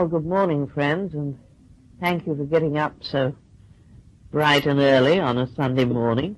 Well, good morning, friends, and thank you for getting up so bright and early on a Sunday morning.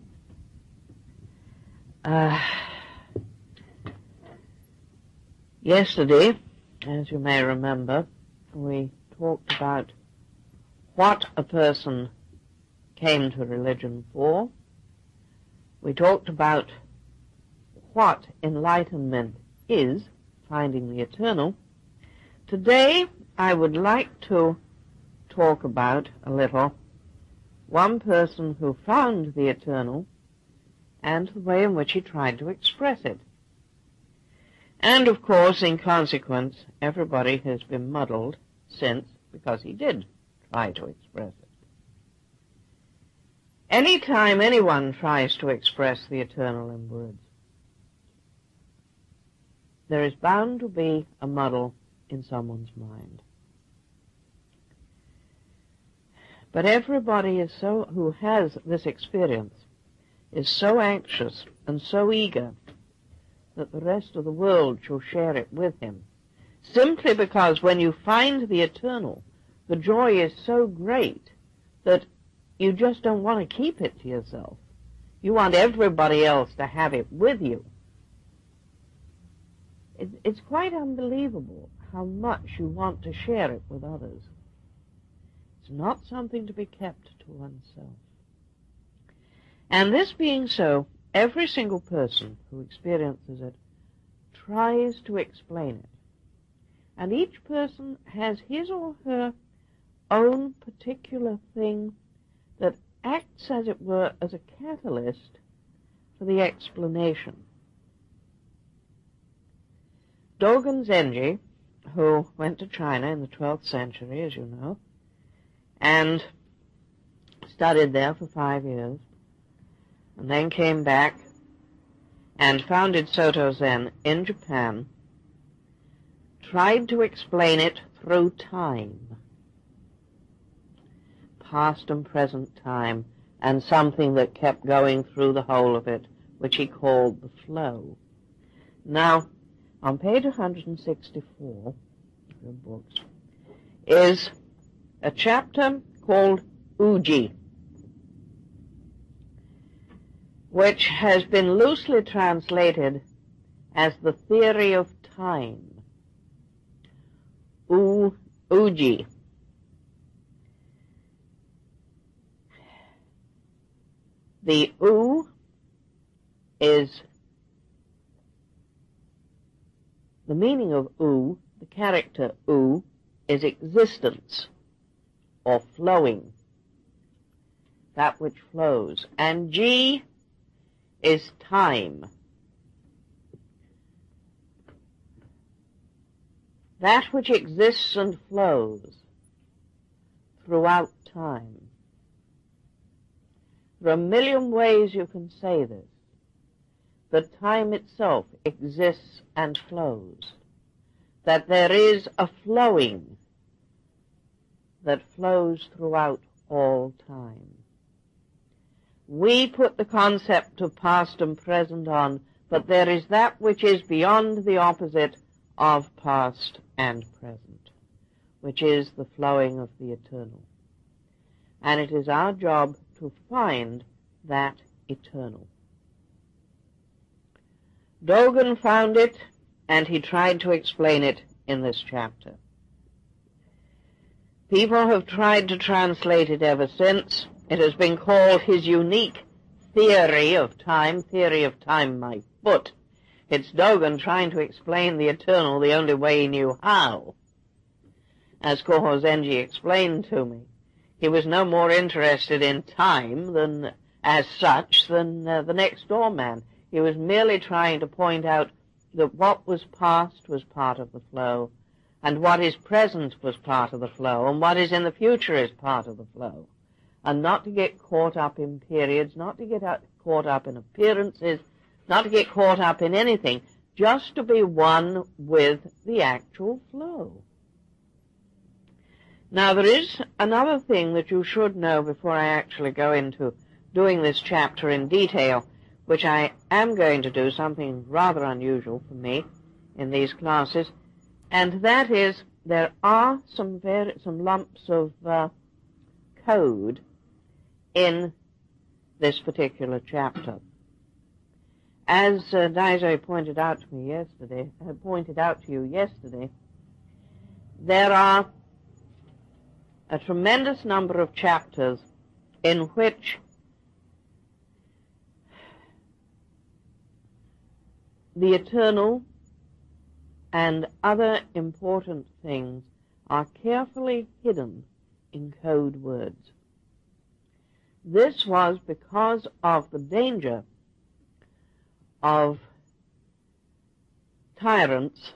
Yesterday, as you may remember, we talked about what a person came to religion for. We talked about what enlightenment is, finding the eternal. Today, I would like to talk about a little one person who found the eternal and the way in which he tried to express it. And, of course, in consequence, everybody has been muddled since because he did try to express it. Any time anyone tries to express the eternal in words, there is bound to be a muddle in someone's mind. But everybody who has this experience is so anxious and so eager that the rest of the world shall share it with him, simply because when you find the eternal, the joy is so great that you just don't want to keep it to yourself. You want everybody else to have it with you. It's quite unbelievable how much you want to share it with others. It's not something to be kept to oneself. And this being so, every single person who experiences it tries to explain it. And each person has his or her own particular thing that acts, as it were, as a catalyst for the explanation. Dogen Zenji, who went to China in the 12th century, as you know, and studied there for 5 years, and then came back and founded Soto Zen in Japan, tried to explain it through time, past and present time, and something that kept going through the whole of it, which he called the flow. Now, on page 164 of your books is a chapter called Uji, which has been loosely translated as the theory of time. Uji. The U is the meaning of U, the character U, is existence or flowing, that which flows. And Ji is time, that which exists and flows throughout time. There are a million ways you can say this. That time itself exists and flows, that there is a flowing that flows throughout all time. We put the concept of past and present on, but there is that which is beyond the opposite of past and present, which is the flowing of the eternal. And it is our job to find that eternal. Dogen found it, and he tried to explain it in this chapter. People have tried to translate it ever since. It has been called his unique theory of time my foot. It's Dogen trying to explain the eternal the only way he knew how. As Koho Zenji explained to me, he was no more interested in time than, as such, than the next door man. He was merely trying to point out that what was past was part of the flow, and what is present was part of the flow, and what is in the future is part of the flow. And not to get caught up in periods, not to get caught up in appearances, not to get caught up in anything, just to be one with the actual flow. Now, there is another thing that you should know before I actually go into doing this chapter in detail, which I am going to do, something rather unusual for me in these classes, and that is there are some lumps of code in this particular chapter. As Daisy pointed out to you yesterday, there are a tremendous number of chapters in which the eternal and other important things are carefully hidden in code words. This was because of the danger of tyrants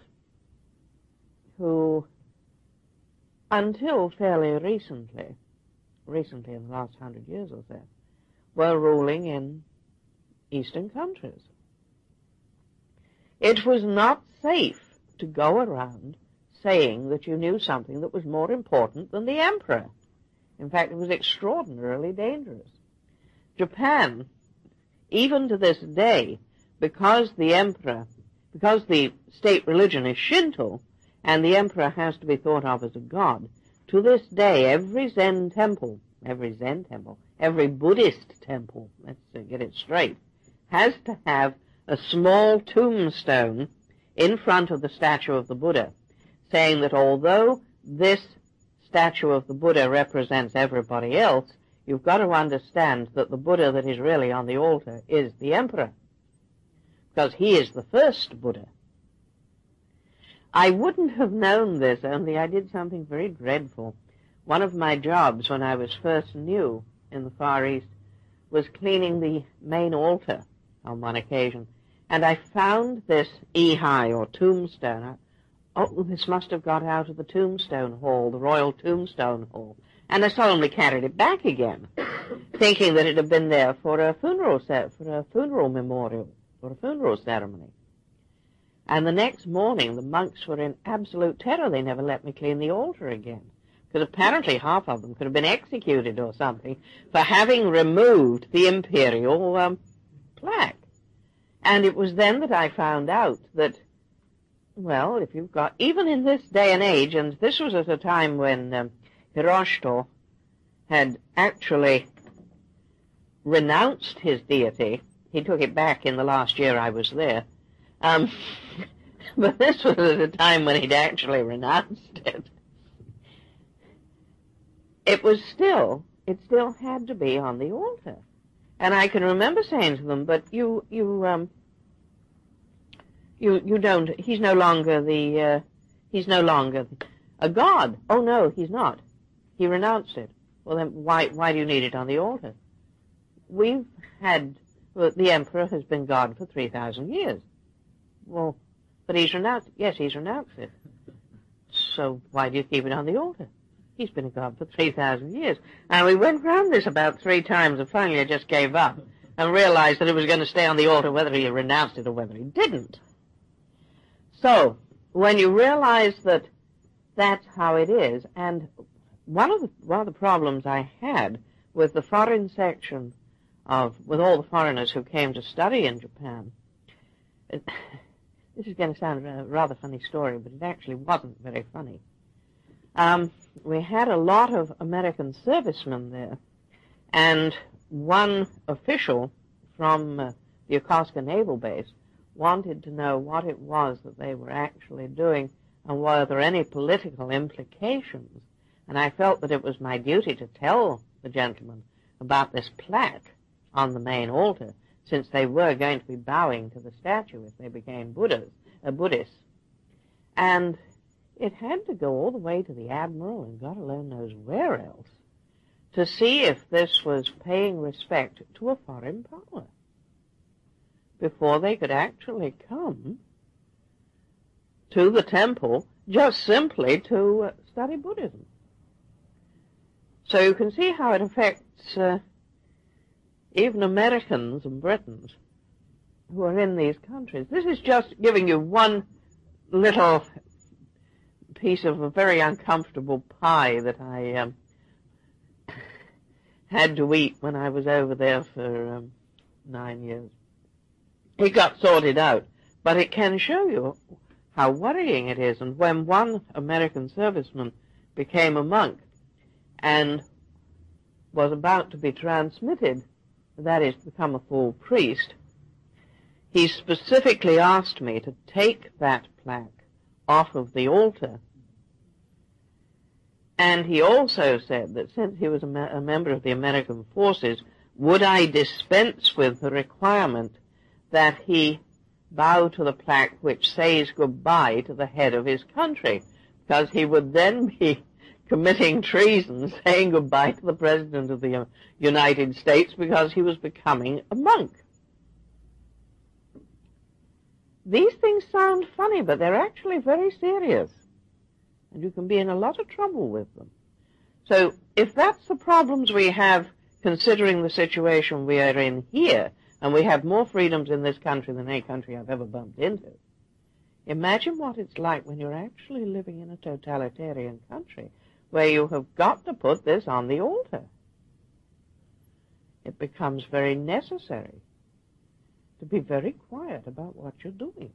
who, until fairly recently in the last 100 years or so, were ruling in Eastern countries. It was not safe to go around saying that you knew something that was more important than the emperor. In fact, it was extraordinarily dangerous. Japan, even to this day, because the state religion is Shinto, and the emperor has to be thought of as a god, to this day, every Buddhist temple, let's get it straight, has to have a small tombstone in front of the statue of the Buddha, saying that although this statue of the Buddha represents everybody else, you've got to understand that the Buddha that is really on the altar is the emperor, because he is the first Buddha. I wouldn't have known this, only I did something very dreadful. One of my jobs when I was first new in the Far East was cleaning the main altar on one occasion, and I found this ihai, or tombstone. Oh, this must have got out of the tombstone hall, the royal tombstone hall. And I solemnly carried it back again, thinking that it had been there for a funeral memorial, or a funeral ceremony. And the next morning, the monks were in absolute terror. They never let me clean the altar again, because apparently half of them could have been executed or something for having removed the imperial plaque. And it was then that I found out that, well, if you've got, even in this day and age, and this was at a time when Hiroshito had actually renounced his deity. He took it back in the last year I was there. But this was at a time when he'd actually renounced it. It still had to be on the altar. And I can remember saying to them, but you don't, he's no longer a god. Oh no, he's not. He renounced it. Well then, why do you need it on the altar? The emperor has been god for 3,000 years. Well, but he's renounced it. Yes, he's renounced it. So why do you keep it on the altar? He's been a god for 3,000 years. And we went round this about 3 times, and finally I just gave up and realized that it was going to stay on the altar whether he renounced it or whether he didn't. So, when you realize that that's how it is, and one of the problems I had with the foreign section with all the foreigners who came to study in Japan, this is going to sound a rather funny story, but it actually wasn't very funny. We had a lot of American servicemen there, and one official from the Yokosuka Naval Base wanted to know what it was that they were actually doing and were there any political implications. And I felt that it was my duty to tell the gentleman about this plaque on the main altar, since they were going to be bowing to the statue if they became Buddhists. And it had to go all the way to the admiral, and God alone knows where else, to see if this was paying respect to a foreign power before they could actually come to the temple just simply to study Buddhism. So you can see how it affects even Americans and Britons who are in these countries. This is just giving you one little piece of a very uncomfortable pie that I had to eat when I was over there for 9 years. It got sorted out, but it can show you how worrying it is. And when one American serviceman became a monk and was about to be transmitted, that is, to become a full priest, he specifically asked me to take that plaque off of the altar. And he also said that since he was a member of the American forces, would I dispense with the requirement that he bow to the plaque which says goodbye to the head of his country, because he would then be committing treason, saying goodbye to the President of the United States because he was becoming a monk. These things sound funny, but they're actually very serious, and you can be in a lot of trouble with them. So if that's the problems we have considering the situation we are in here, and we have more freedoms in this country than any country I've ever bumped into, imagine what it's like when you're actually living in a totalitarian country where you have got to put this on the altar. It becomes very necessary to be very quiet about what you're doing.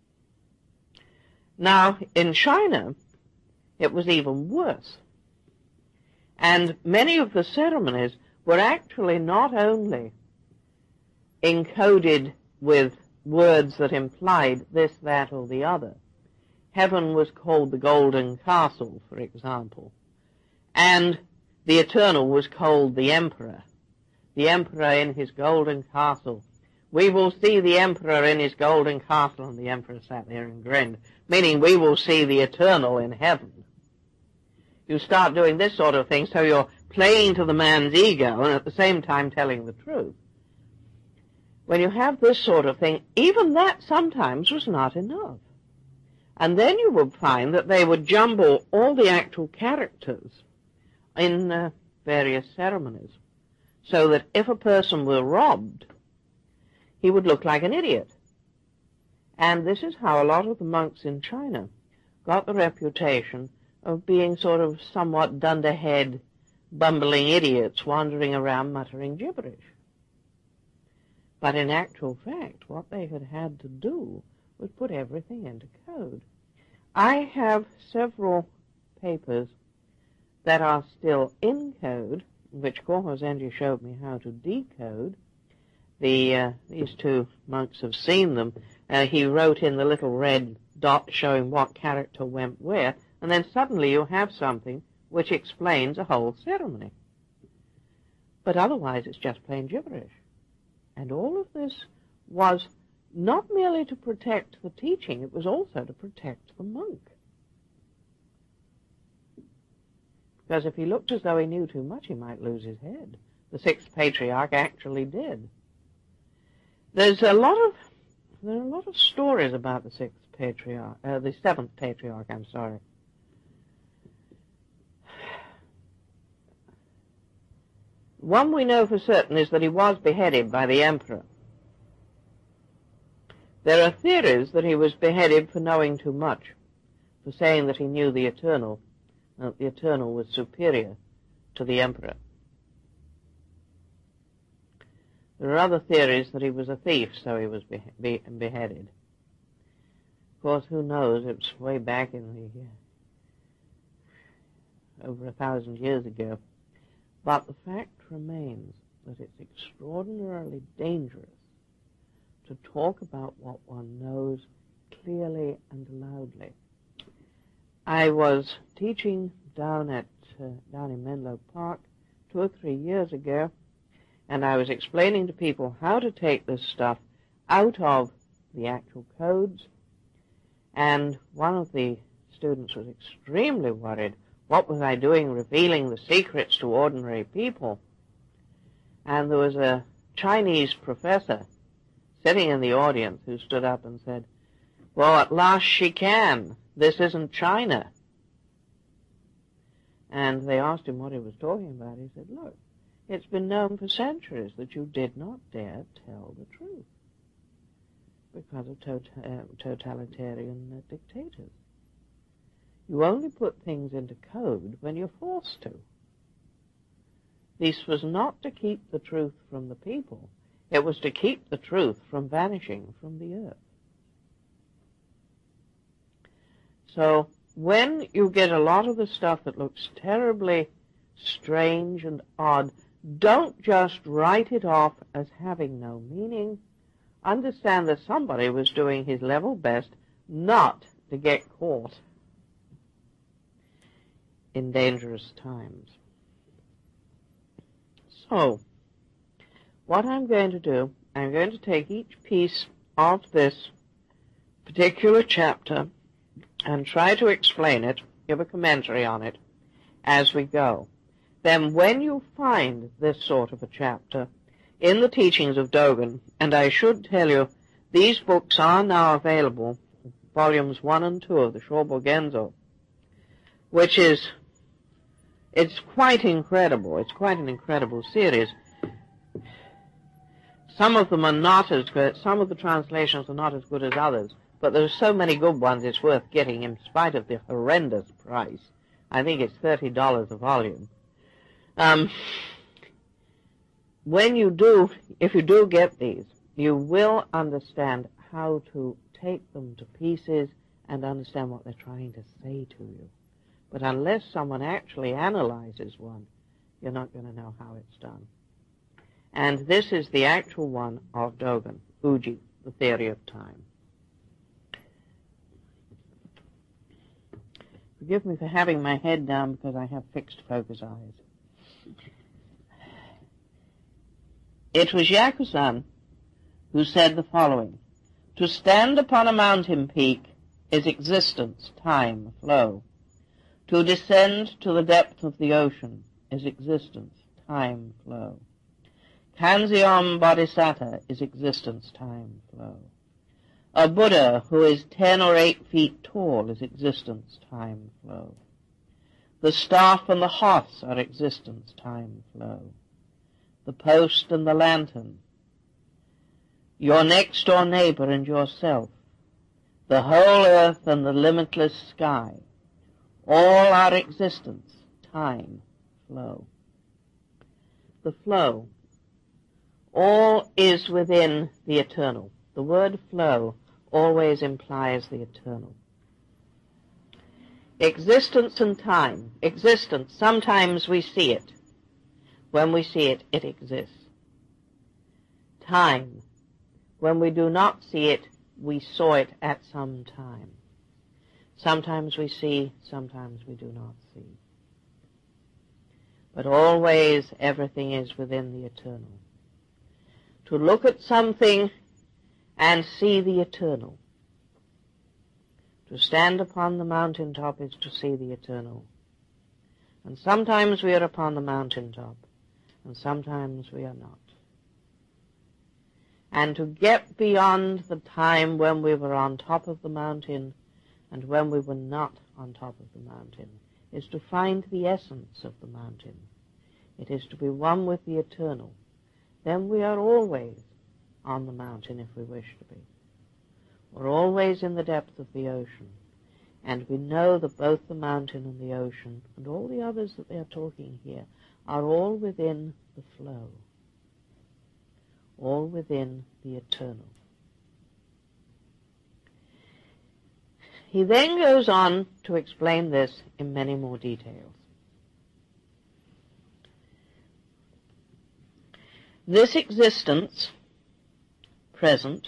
Now, in China, it was even worse. And many of the ceremonies were actually not only encoded with words that implied this, that, or the other. Heaven was called the Golden Castle, for example, and the Eternal was called the Emperor. The Emperor in his Golden Castle. We will see the Emperor in his Golden Castle, and the Emperor sat there and grinned, meaning we will see the Eternal in heaven. You start doing this sort of thing, so you're playing to the man's ego and at the same time telling the truth. When you have this sort of thing, even that sometimes was not enough. And then you would find that they would jumble all the actual characters in various ceremonies, so that if a person were robbed, he would look like an idiot. And this is how a lot of the monks in China got the reputation of being sort of somewhat dunderhead, bumbling idiots wandering around muttering gibberish. But in actual fact, what they had had to do was put everything into code. I have several papers that are still in code, which Korho Zenji showed me how to decode. These two monks have seen them. He wrote in the little red dot showing what character went where, and then suddenly you have something which explains a whole ceremony. But otherwise it's just plain gibberish. And all of this was not merely to protect the teaching, it was also to protect the monk. Because if he looked as though he knew too much, he might lose his head. The sixth patriarch actually did. There are a lot of stories about the seventh patriarch, I'm sorry. One we know for certain is that he was beheaded by the emperor. There are theories that he was beheaded for knowing too much, for saying that he knew the Eternal, and that the Eternal was superior to the emperor. There are other theories that he was a thief, so he was beheaded. Of course, who knows? It was way back in over 1,000 years ago. But the fact remains that it's extraordinarily dangerous to talk about what one knows clearly and loudly. I was teaching down in Menlo Park 2 or 3 years ago, and I was explaining to people how to take this stuff out of the actual codes, and one of the students was extremely worried. What was I doing revealing the secrets to ordinary people? And there was a Chinese professor sitting in the audience who stood up and said, "Well, at last she can. This isn't China." And they asked him what he was talking about. He said, "Look, it's been known for centuries that you did not dare tell the truth because of totalitarian dictators. You only put things into code when you're forced to. This was not to keep the truth from the people. It was to keep the truth from vanishing from the earth." So when you get a lot of the stuff that looks terribly strange and odd, don't just write it off as having no meaning. Understand that somebody was doing his level best not to get caught in dangerous times. So, what I'm going to do, I'm going to take each piece of this particular chapter and try to explain it, give a commentary on it as we go. Then when you find this sort of a chapter in the teachings of Dogen, and I should tell you, these books are now available, volumes 1 and 2 of the Shobogenzo, which is, it's quite incredible. It's quite an incredible series. Some of them are not as good, some of the translations are not as good as others, but there's so many good ones it's worth getting in spite of the horrendous price. I think it's $30 a volume. When you do, if you do get these, you will understand how to take them to pieces and understand what they're trying to say to you. But unless someone actually analyzes one, you're not going to know how it's done. And this is the actual one of Dogen, Uji, The Theory of Time. Forgive me for having my head down because I have fixed focus eyes. It was Yakusan who said the following: to stand upon a mountain peak is existence, time, flow. To descend to the depth of the ocean is existence, time, flow. Kanzeon Bodhisattva is existence, time, flow. A Buddha who is 10 or 8 feet tall is existence, time, flow. The staff and the hearths are existence, time, flow. The post and the lantern, your next-door neighbor and yourself, the whole earth and the limitless sky, all are existence, time, flow. The flow, all is within the eternal. The word flow always implies the eternal. Existence and time. Existence, sometimes we see it. When we see it, it exists. Time, when we do not see it, we saw it at some time. Sometimes we see, sometimes we do not see. But always everything is within the eternal. To look at something and see the eternal. To stand upon the mountaintop is to see the eternal. And sometimes we are upon the mountaintop, and sometimes we are not. And to get beyond the time when we were on top of the mountain and when we were not on top of the mountain is to find the essence of the mountain. It is to be one with the eternal. Then we are always on the mountain if we wish to be. We're always in the depth of the ocean. And we know that both the mountain and the ocean and all the others that they are talking here are all within the flow, all within the eternal. He then goes on to explain this in many more details. This existence, present,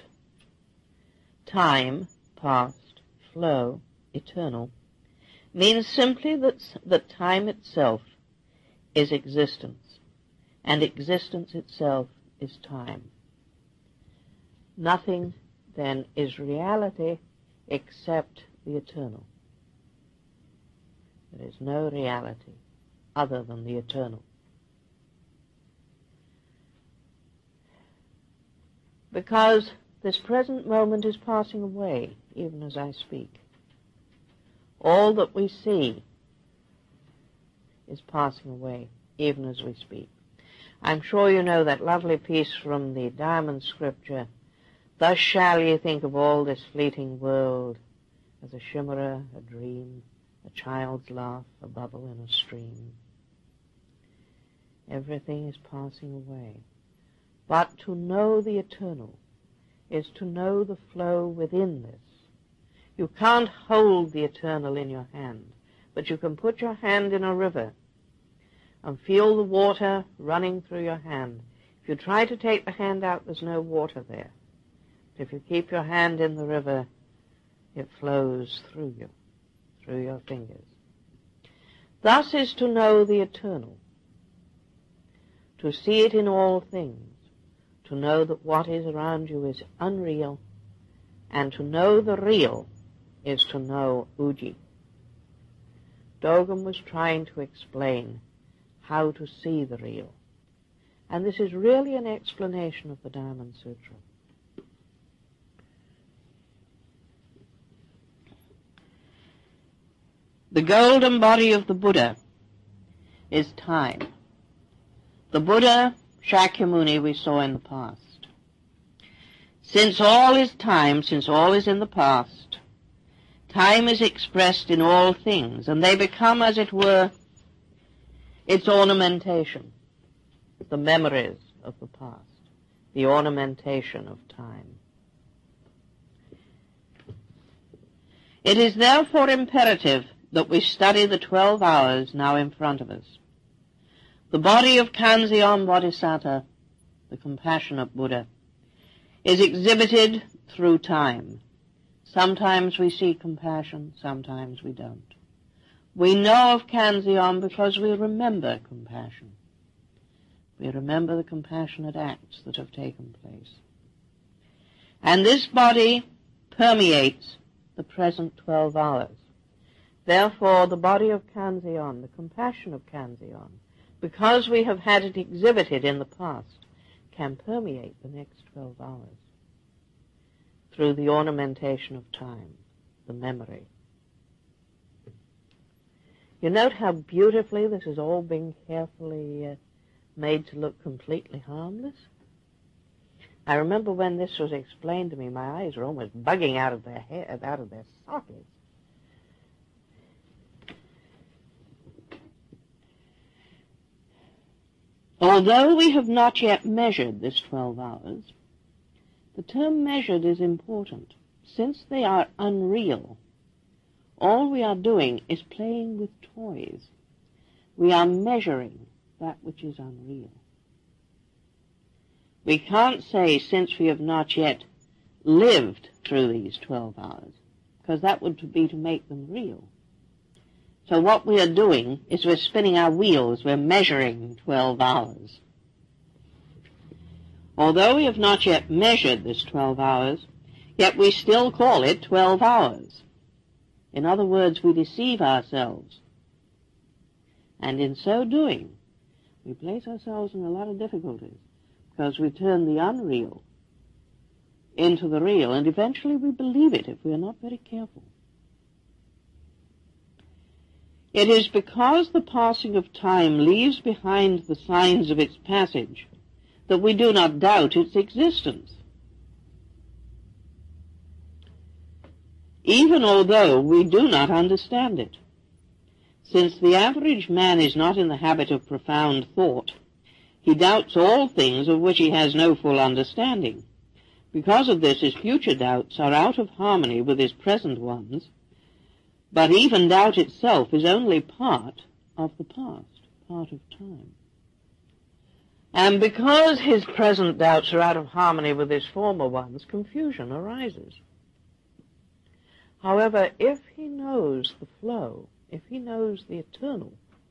time, past, flow, eternal, means simply that time itself is existence, and existence itself is time. Nothing, then, is reality except the eternal. There is no reality other than the eternal. Because this present moment is passing away, even as I speak. All that we see is passing away, even as we speak. I'm sure you know that lovely piece from the Diamond Scripture, "Thus shall ye think of all this fleeting world, as a chimera, a dream, a child's laugh, a bubble in a stream." Everything is passing away. But to know the eternal is to know the flow within this, You can't hold the eternal in your hand, but you can put your hand in a river and feel the water running through your hand. If you try to take the hand out, there's no water there. But if you keep your hand in the river, it flows through you, through your fingers. Thus is to know the eternal, to see it in all things, to know that what is around you is unreal, and to know the real is to know Uji. Dogen was trying to explain how to see the real, and this is really an explanation of the Diamond Sutra. The golden body of the Buddha is time. The Buddha, Shakyamuni, we saw in the past. Since all is time, since all is in the past, time is expressed in all things, and they become, as it were, its ornamentation, the memories of the past, the ornamentation of time. It is therefore imperative that we study the 12 hours now in front of us. The body of Kanzeon Bodhisattva, the compassionate Buddha, is exhibited through time. Sometimes we see compassion, sometimes we don't. We know of Kanzeon because we remember compassion. We remember the compassionate acts that have taken place. And this body permeates the present 12 hours. Therefore, the body of Kanzeon, the compassion of Kanzeon, because we have had it exhibited in the past, can permeate the next 12 hours through the ornamentation of time, the memory. You note how beautifully this has all been carefully made to look completely harmless? I remember when this was explained to me, my eyes were almost bugging out of their head, out of their sockets. Although we have not yet measured this 12 hours, the term measured is important. Since they are unreal, all we are doing is playing with toys. We are measuring that which is unreal. We can't say, since we have not yet lived through these 12 hours, because that would be to make them real. So what we are doing is we're spinning our wheels, we're measuring 12 hours. Although we have not yet measured this 12 hours, yet we still call it 12 hours. In other words, we deceive ourselves. And in so doing, we place ourselves in a lot of difficulties, because we turn the unreal into the real, and eventually we believe it if we are not very careful. It is because the passing of time leaves behind the signs of its passage that we do not doubt its existence. Even although we do not understand it. Since the average man is not in the habit of profound thought, he doubts all things of which he has no full understanding. Because of this, his future doubts are out of harmony with his present ones, but even doubt itself is only part of the past, part of time. And because his present doubts are out of harmony with his former ones, confusion arises. However, if he knows the flow, if he knows the eternal,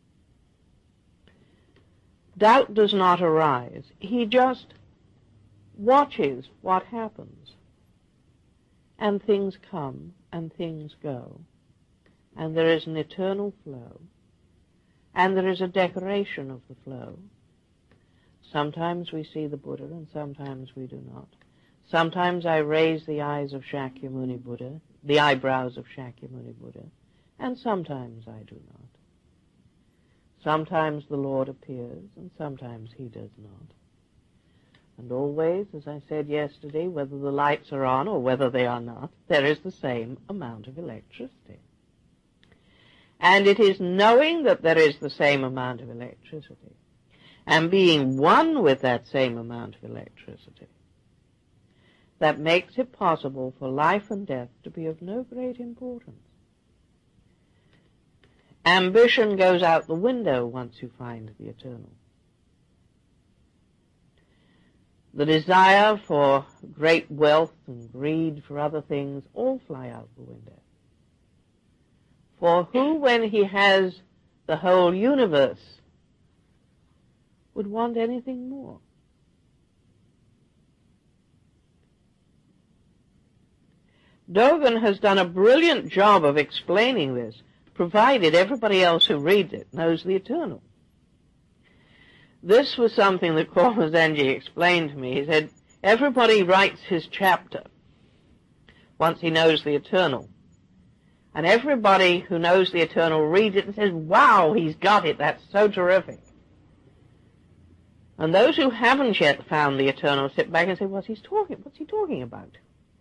doubt does not arise. He just watches what happens. And things come and things go. And there is an eternal flow. And there is a decoration of the flow. Sometimes we see the Buddha and sometimes we do not. Sometimes I raise the eyes of Shakyamuni Buddha, the eyebrows of Shakyamuni Buddha, and sometimes I do not. Sometimes the Lord appears and sometimes he does not. And always, as I said yesterday, whether the lights are on or whether they are not, there is the same amount of electricity. And it is knowing that there is the same amount of electricity and being one with that same amount of electricity that makes it possible for life and death to be of no great importance. Ambition goes out the window once you find the eternal. The desire for great wealth and greed for other things all fly out the window. For who, when he has the whole universe, would want anything more? Dogen has done a brilliant job of explaining this, provided everybody else who reads it knows the eternal. This was something that Korma Zenji explained to me. He said, everybody writes his chapter once he knows the eternal. And everybody who knows the eternal reads it and says, wow, he's got it, that's so terrific. And those who haven't yet found the eternal sit back and say, what's he talking about?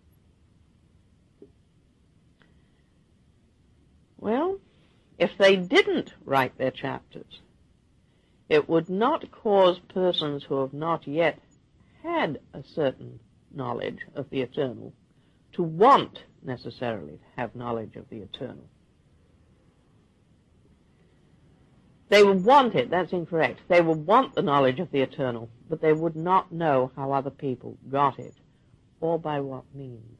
Well, if they didn't write their chapters, it would not cause persons who have not yet had a certain knowledge of the eternal to want necessarily to have knowledge of the eternal. They would want it, that's incorrect. They would want the knowledge of the eternal, but they would not know how other people got it, or by what means.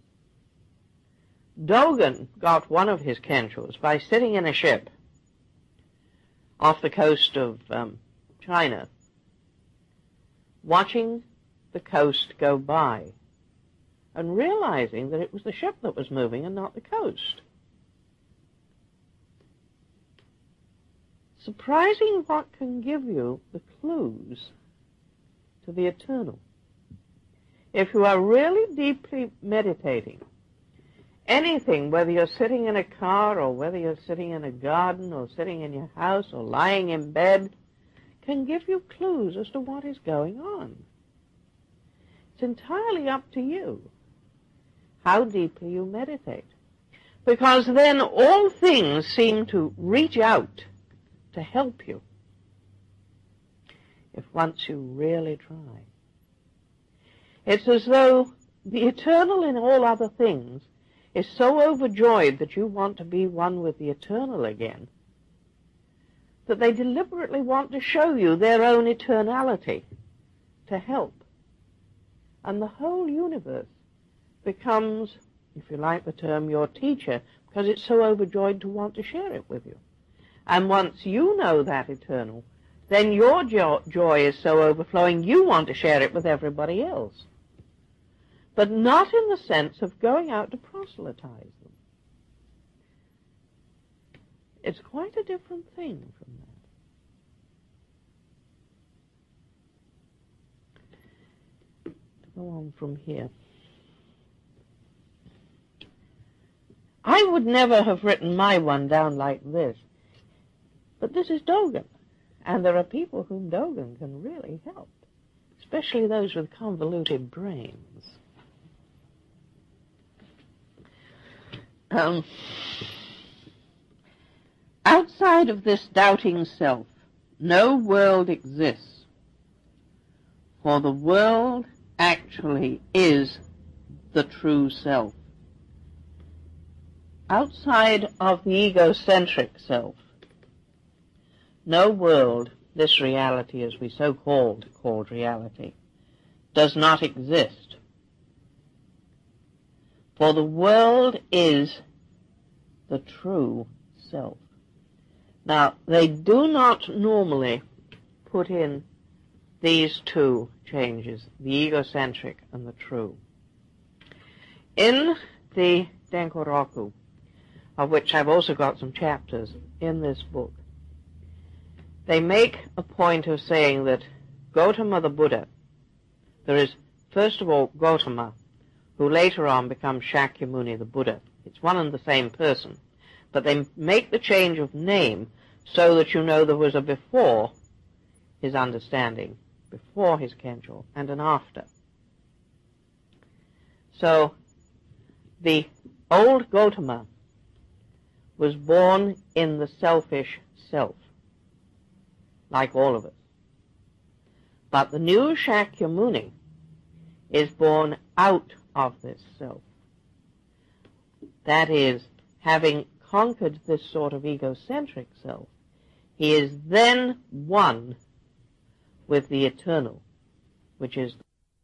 Dogen got one of his Kenshos by sitting in a ship off the coast of China, watching the coast go by, and realizing that it was the ship that was moving and not the coast. Surprising what can give you the clues to the eternal. If you are really deeply meditating, anything, whether you're sitting in a car or whether you're sitting in a garden or sitting in your house or lying in bed, can give you clues as to what is going on. It's entirely up to you how deeply you meditate, because then all things seem to reach out to help you if once you really try. It's as though the eternal in all other things is so overjoyed that you want to be one with the eternal again, that they deliberately want to show you their own eternality to help. And the whole universe becomes, if you like the term, your teacher, because it's so overjoyed to want to share it with you. And once you know that eternal, then your joy is so overflowing you want to share it with everybody else. But not in the sense of going out to proselytize them. It's quite a different thing from that. To go on from here. I would never have written my one down like this, but this is Dogen, and there are people whom Dogen can really help, especially those with convoluted brains. Outside of this doubting self, no world exists, for the world actually is the true self. Outside of the egocentric self, no world, this reality as we so-called reality, does not exist. For the world is the true self. Now, they do not normally put in these two changes, the egocentric and the true. In the Denkoroku, of which I've also got some chapters in this book, they make a point of saying that Gautama the Buddha, there is first of all Gautama, who later on becomes Shakyamuni the Buddha. It's one and the same person, but they make the change of name so that you know there was a before his understanding, before his Kensho, and an after. So the old Gautama was born in the selfish self, like all of us. But the new Shakyamuni is born out of this self. That is, having conquered this sort of egocentric self, he is then one with the eternal, which is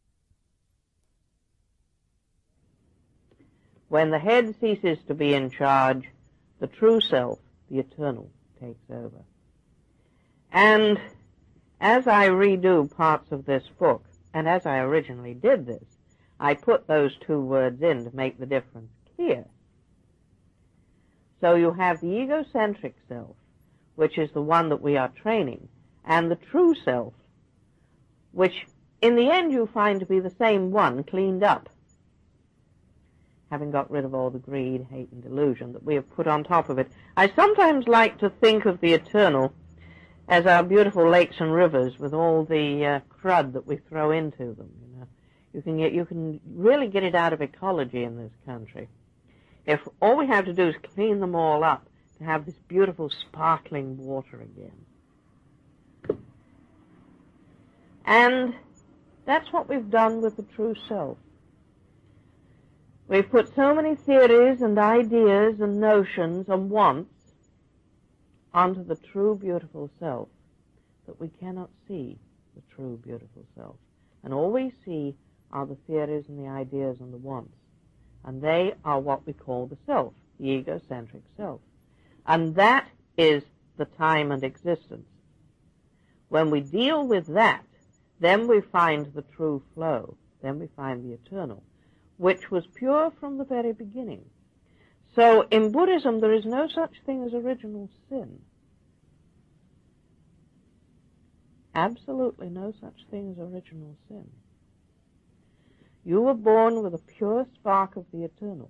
when the head ceases to be in charge, the true self, the eternal, takes over. And as I redo parts of this book, and as I originally did this, I put those two words in to make the difference clear. So you have the egocentric self, which is the one that we are training, and the true self, which in the end you find to be the same one cleaned up, having got rid of all the greed, hate, and delusion that we have put on top of it. I sometimes like to think of the eternal as our beautiful lakes and rivers with all the crud that we throw into them. You can really get it out of ecology in this country. If all we have to do is clean them all up to have this beautiful sparkling water again. And that's what we've done with the true self. We've put so many theories and ideas and notions and wants onto the true beautiful self that we cannot see the true beautiful self. And all we see are the theories and the ideas and the wants. And they are what we call the self, the egocentric self. And that is the time and existence. When we deal with that, then we find the true flow. Then we find the eternal, which was pure from the very beginning. So in Buddhism, there is no such thing as original sin. Absolutely no such thing as original sin. You were born with a pure spark of the eternal.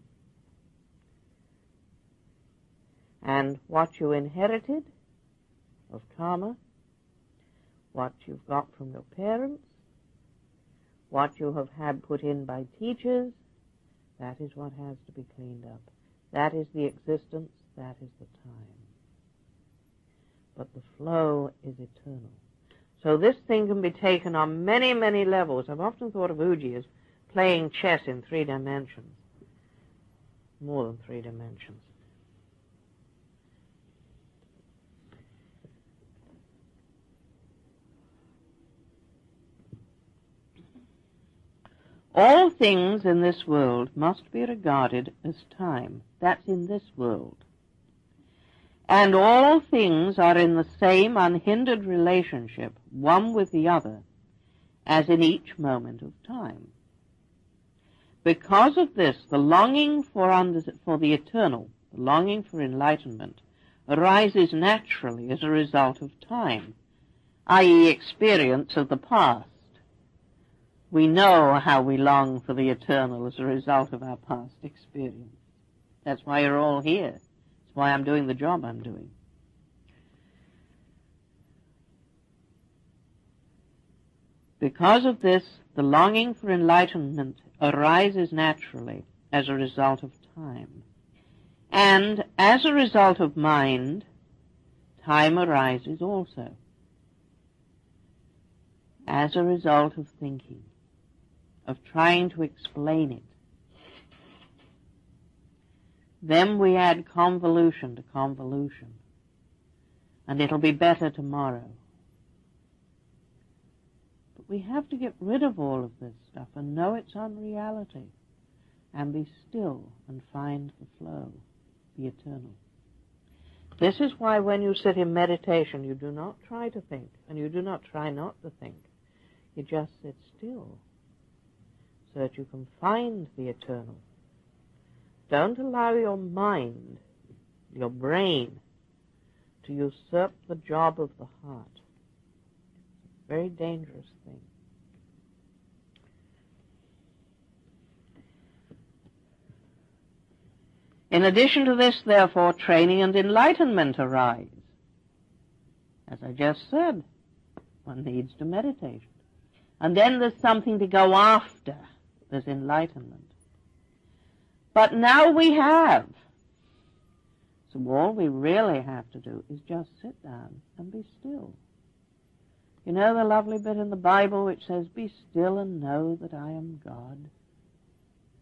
And what you inherited of karma, what you've got from your parents, what you have had put in by teachers, that is what has to be cleaned up. That is the existence, that is the time. But the flow is eternal. So this thing can be taken on many, many levels. I've often thought of Uji as playing chess in 3 dimensions. More than 3 dimensions. All things in this world must be regarded as time. That's in this world. And all things are in the same unhindered relationship, one with the other, as in each moment of time. Because of this, the longing for the eternal, the longing for enlightenment, arises naturally as a result of time, i.e. experience of the past. We know how we long for the eternal as a result of our past experience. That's why you're all here. That's why I'm doing the job I'm doing. Because of this, the longing for enlightenment arises naturally as a result of time. And as a result of mind, time arises also. As a result of thinking, of trying to explain it. Then we add convolution to convolution, and it'll be better tomorrow. But we have to get rid of all of this stuff and know its unreality, and be still and find the flow, the eternal. This is why when you sit in meditation, you do not try to think, and you do not try not to think. You just sit still, so that you can find the eternal. Don't allow your mind, your brain, to usurp the job of the heart. It's a very dangerous thing. In addition to this, therefore, training and enlightenment arise. As I just said, one needs to meditate. And then there's something to go after. There's enlightenment. But now we have. So all we really have to do is just sit down and be still. You know the lovely bit in the Bible which says, "Be still and know that I am God."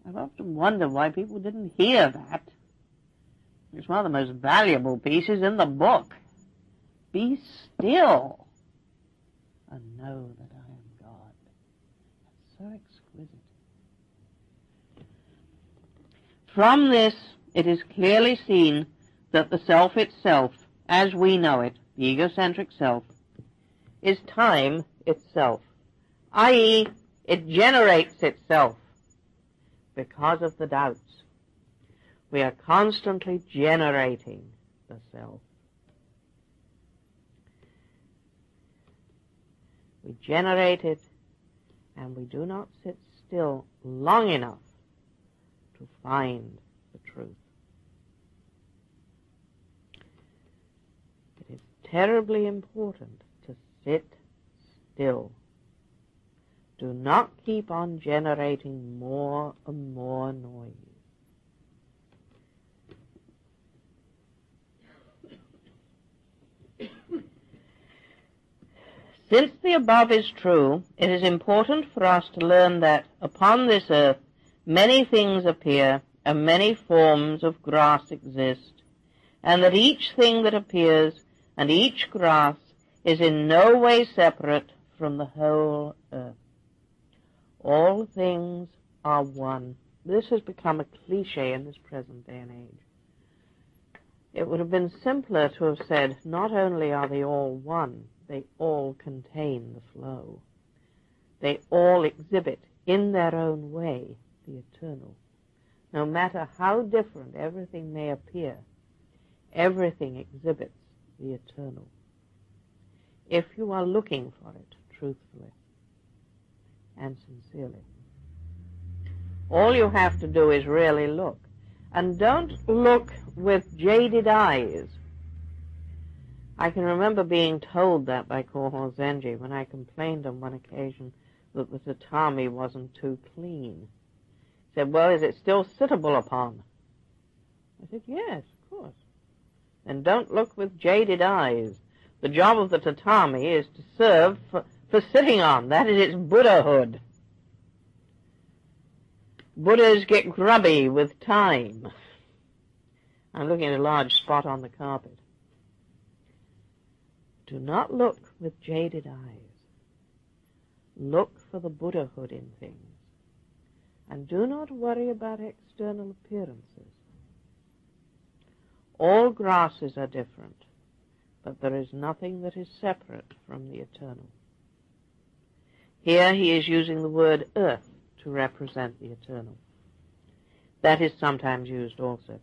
I've often wondered why people didn't hear that. It's one of the most valuable pieces in the book. Be still and know that I am God. That's so exquisite. From this, it is clearly seen that the self itself, as we know it, the egocentric self, is time itself, i.e., it generates itself because of the doubts. We are constantly generating the self. We generate it, and we do not sit still long enough to find the truth. It is terribly important to sit still. Do not keep on generating more and more noise. Since the above is true, it is important for us to learn that upon this earth many things appear and many forms of grass exist, and that each thing that appears and each grass is in no way separate from the whole earth. All things are one. This has become a cliche in this present day and age. It would have been simpler to have said, not only are they all one, they all contain the flow. They all exhibit, in their own way, the eternal. No matter how different everything may appear, everything exhibits the eternal. If you are looking for it truthfully and sincerely, all you have to do is really look. And don't look with jaded eyes. I can remember being told that by Korho Zenji when I complained on one occasion that the tatami wasn't too clean. He said, well, is it still sittable upon? I said, yes, of course. Then don't look with jaded eyes. The job of the tatami is to serve for sitting on. That is its Buddhahood. Buddhas get grubby with time. I'm looking at a large spot on the carpet. Do not look with jaded eyes. Look for the Buddhahood in things. And do not worry about external appearances. All grasses are different, but there is nothing that is separate from the eternal. Here he is using the word earth to represent the eternal. That is sometimes used also.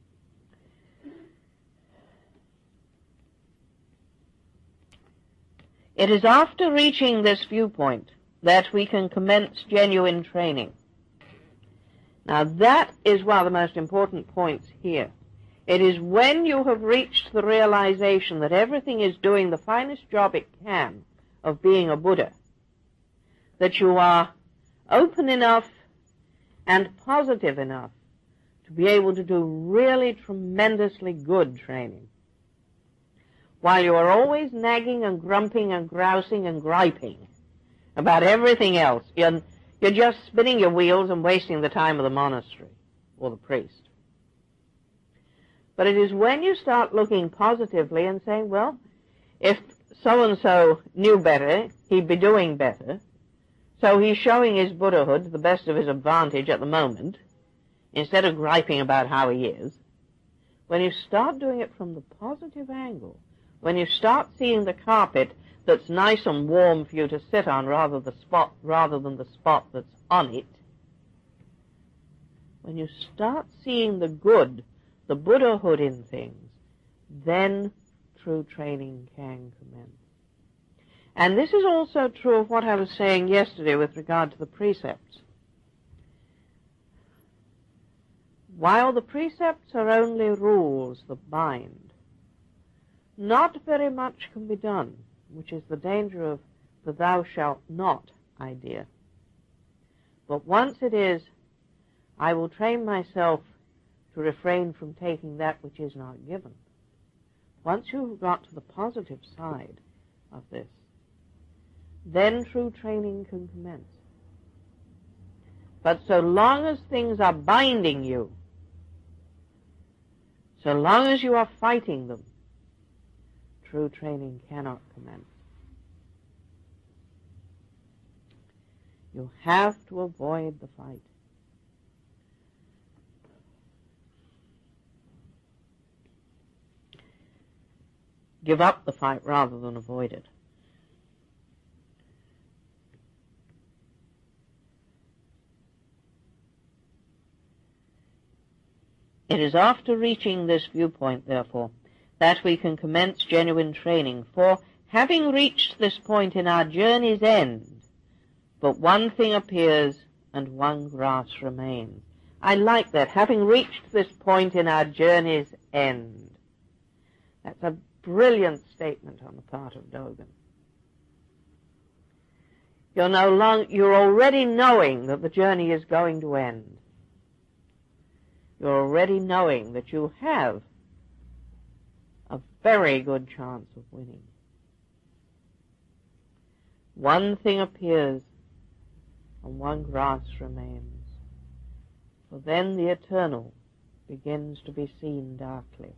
It is after reaching this viewpoint that we can commence genuine training. Now that is one of the most important points here. It is when you have reached the realization that everything is doing the finest job it can of being a Buddha, that you are open enough and positive enough to be able to do really tremendously good training. While you are always nagging and grumping and grousing and griping about everything else, you're just spinning your wheels and wasting the time of the monastery or the priest. But it is when you start looking positively and saying, well, if so-and-so knew better, he'd be doing better, so he's showing his Buddhahood to the best of his advantage at the moment, instead of griping about how he is. When you start doing it from the positive angle, when you start seeing the carpet that's nice and warm for you to sit on rather than the spot that's on it, when you start seeing the good, the Buddhahood in things, then true training can commence. And this is also true of what I was saying yesterday with regard to the precepts. While the precepts are only rules that bind, not very much can be done, which is the danger of the thou shalt not idea. But once it is, I will train myself to refrain from taking that which is not given. Once you've got to the positive side of this, then true training can commence. But so long as things are binding you, so long as you are fighting them, true training cannot commence. You have to avoid the fight. Give up the fight rather than avoid it. It is after reaching this viewpoint, therefore, that we can commence genuine training, for having reached this point in our journey's end, but one thing appears and one grass remains. I like that, having reached this point in our journey's end. That's a brilliant statement on the part of Dogen. You're already knowing that the journey is going to end. You're already knowing that you have a very good chance of winning. One thing appears and one grass remains, for then the eternal begins to be seen darkly.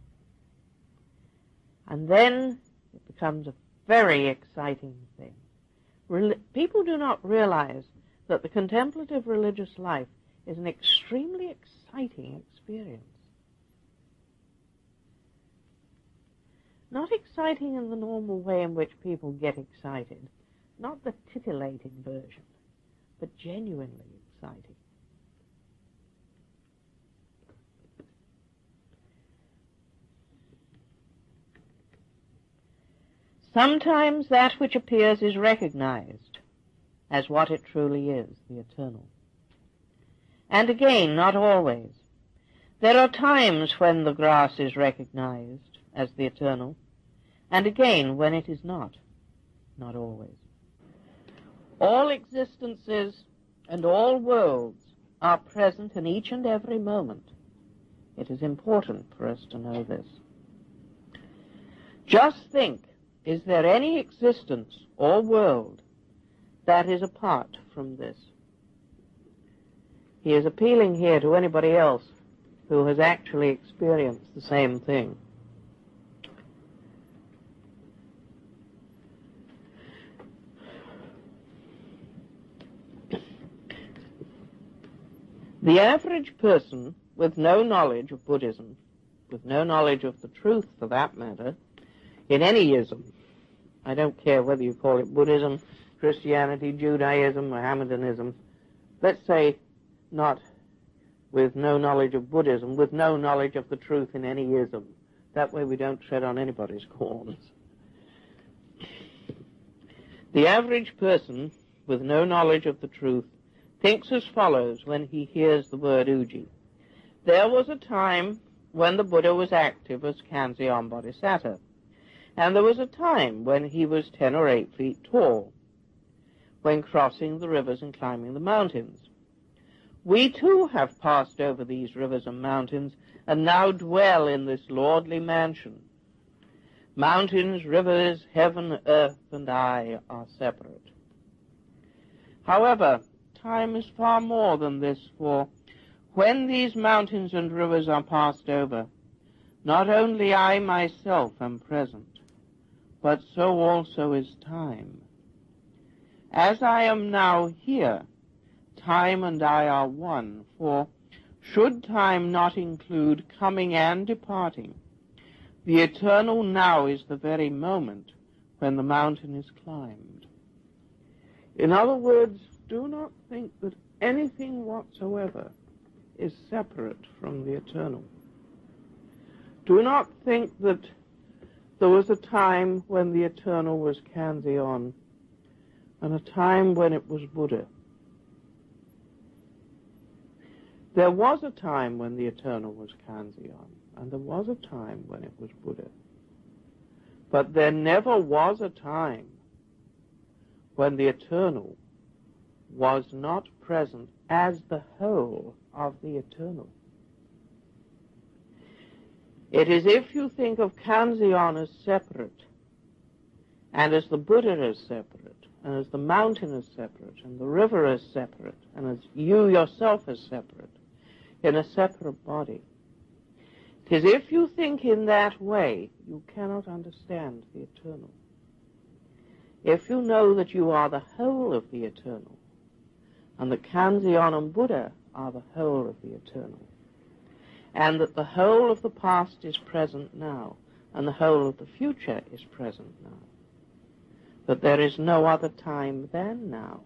And then it becomes a very exciting thing. People do not realize that the contemplative religious life is an extremely exciting experience. Not exciting in the normal way in which people get excited, not the titillating version, but genuinely exciting. Sometimes that which appears is recognized as what it truly is, the eternal. And again, not always. There are times when the grass is recognized as the eternal, and again when it is not always. All existences and all worlds are present in each and every moment. It is important for us to know this. Just think, is there any existence or world that is apart from this? He is appealing here to anybody else who has actually experienced the same thing. The average person with no knowledge of Buddhism, with no knowledge of the truth for that matter, in any ism, I don't care whether you call it Buddhism, Christianity, Judaism, Mohammedanism, let's say not with no knowledge of Buddhism, with no knowledge of the truth in any ism. That way we don't tread on anybody's corns. The average person with no knowledge of the truth thinks as follows when he hears the word Uji. There was a time when the Buddha was active as Kanzeon Bodhisattva, and there was a time when he was 10 or 8 feet tall, when crossing the rivers and climbing the mountains. We too have passed over these rivers and mountains and now dwell in this lordly mansion. Mountains, rivers, heaven, earth, and I are separate. However, time is far more than this, for when these mountains and rivers are passed over, not only I myself am present, but so also is time. As I am now here, time and I are one, for should time not include coming and departing, the eternal now is the very moment when the mountain is climbed. In other words, do not think that anything whatsoever is separate from the eternal. Do not think that there was a time when the eternal was Kanzeon and a time when it was Buddha. There was a time when the eternal was Kanzeon, and there was a time when it was Buddha. But there never was a time when the eternal was not present as the whole of the eternal. It is if you think of Kanzeon as separate, and as the Buddha as separate, and as the mountain is separate, and the river is separate, and as you yourself is separate, in a separate body. It is if you think in that way, you cannot understand the eternal. If you know that you are the whole of the eternal, and that Kanzeon and Buddha are the whole of the eternal, and that the whole of the past is present now, and the whole of the future is present now, that there is no other time than now,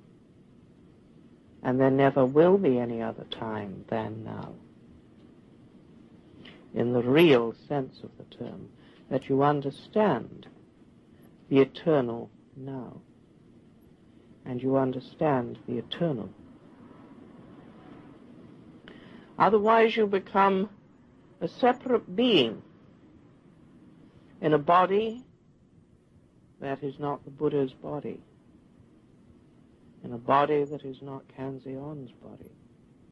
and there never will be any other time than now, in the real sense of the term, that you understand the eternal now, and you understand the eternal. Otherwise you become a separate being in a body that is not the Buddha's body, in a body that is not Kanzeon's body.